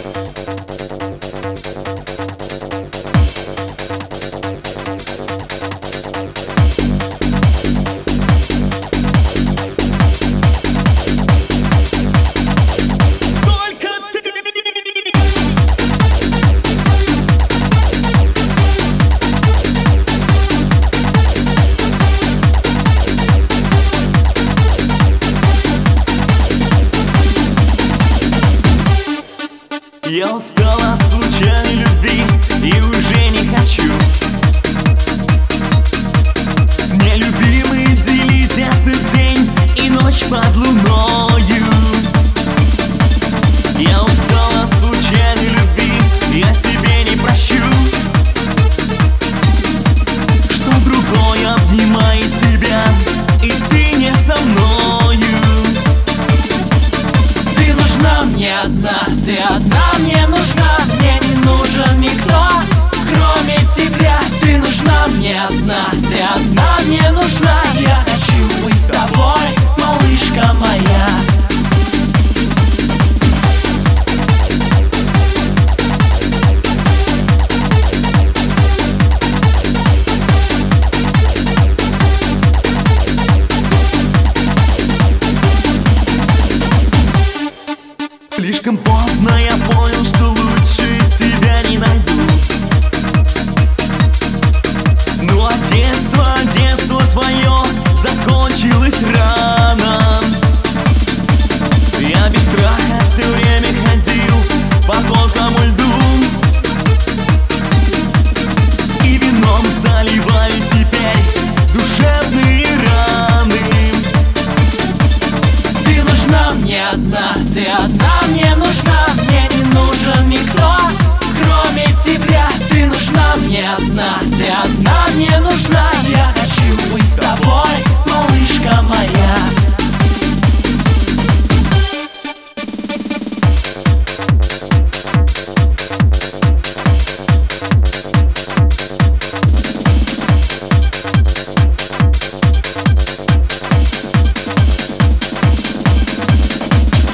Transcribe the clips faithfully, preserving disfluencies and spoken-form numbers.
Я устал от случайной любви и уже не хочу с нелюбимой делить этот день и ночь под луною. Я устал от случайной любви, я себе не прощу, что другой обнимает тебя, и ты не со мною. Ты нужна мне одна, ты одна мне нужна, мне не нужен никто, кроме тебя. Ты нужна мне одна, ты одна мне нужна. Я хочу быть с тобой, малышка моя. Слишком поздно я понял, что лучше тебя не найду. Ну а детство, детство твое закончилось рано. Я без страха все время ходил по тонкому льду и вином заливаю теперь душевные раны. Ты нужна мне одна, ты одна мне нужна, мне не нужен никто, кроме тебя. Ты нужна мне одна, ты одна мне нужна. Я хочу быть с тобой, малышка моя.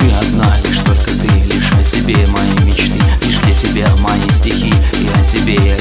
Мои мечты, лишь для тебя мои стихи, и о тебе я